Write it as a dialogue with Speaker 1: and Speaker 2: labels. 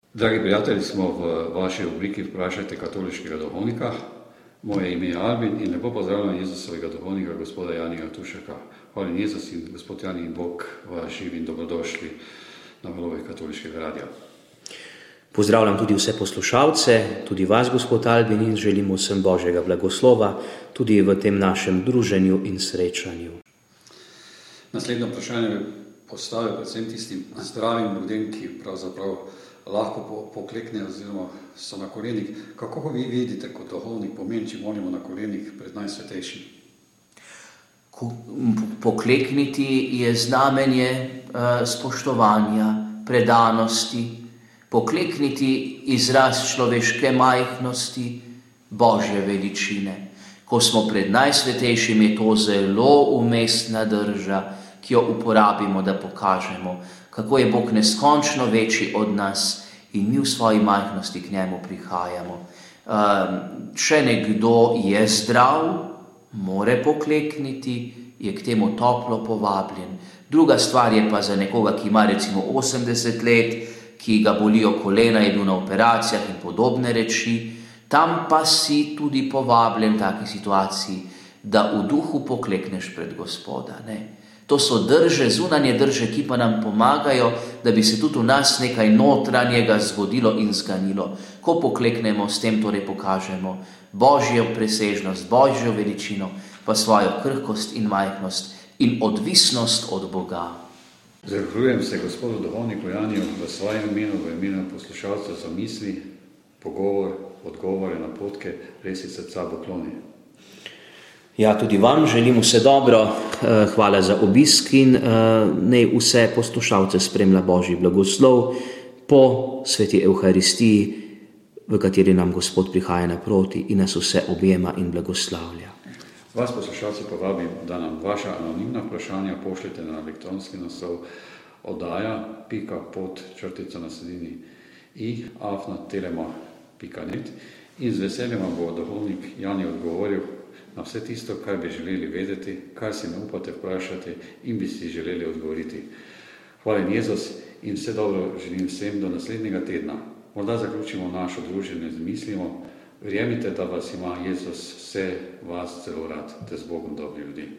Speaker 1: Dragi prijatelji, smo v vaši rubriki Vprašajte katoliškega duhovnika. Moje ime je Albin in lepo pozdravljam Jezusovega duhovnika, gospoda Janija Tušeka. Hvala Jezus in gospod Jani in Bog vas živi in dobrodošli na valovih katoliškega radia.
Speaker 2: Pozdravljam tudi vse poslušalce, tudi vas, gospod Albin, in želimo vsem Božjega blagoslova tudi v tem našem druženju in srečanju.
Speaker 1: Naslednje vprašanje bi postavil predvsem tistim zdravim ljudem, ki pravzaprav lahko pokleknejo oziroma so na kolenih. Kako vi vidite kot duhovnik pomen, če molimo na kolenih pred Najsvetejšim?
Speaker 3: Poklekniti je znamenje spoštovanja, predanosti. Poklekniti izraz človeške majhnosti, Božje veličine. Ko smo pred Najsvetejšim, je to zelo umestna drža, ki jo uporabimo, da pokažemo, kako je Bog neskončno večji od nas in mi v svoji majhnosti k njemu prihajamo. Če nekdo je zdrav, more poklekniti, je k temu toplo povabljen. Druga stvar je pa za nekoga, ki ima recimo 80 let, ki ga bolijo kolena, je bil na operacijah in podobne reči, tam pa si tudi povabljen v taki situaciji, da v duhu poklekneš pred Gospoda. Ne? To so drže, zunanje drže, ki pa nam pomagajo, da bi se tudi v nas nekaj notranjega zgodilo in zganilo. Ko pokleknemo, s tem torej pokažemo Božjo presežnost, Božjo veličino, pa svojo krhkost in majhnost in odvisnost od Boga.
Speaker 1: Zahvaljujem se gospodu duhovniku Janiju v svojem imenu, v imenu poslušalcev za misli, pogovor, odgovore, napotke, res iz srca pokloni.
Speaker 2: Ja, tudi vam želim vse dobro, hvala za obisk in naj vse poslušalce spremlja Božji blagoslov po sveti Evharistiji, v kateri nam Gospod prihaja naproti in nas vse objema in blagoslavlja.
Speaker 1: Vas poslušalci povabim, da nam vaša anonimna vprašanja pošljete na elektronski naslov oddaja.pod_i@telema.net in z veseljem vam bo duhovnik Jani odgovoril na vse tisto, kar bi želeli vedeti, kar si ne upate vprašati in bi si želeli odgovoriti. Hvala Jezus in vse dobro želim vsem do naslednjega tedna. Morda zaključimo našo druženje z mislimo. Verjemite, da vas ima Jezus vse vas zelo rad, te z Bogom dobri ljudi.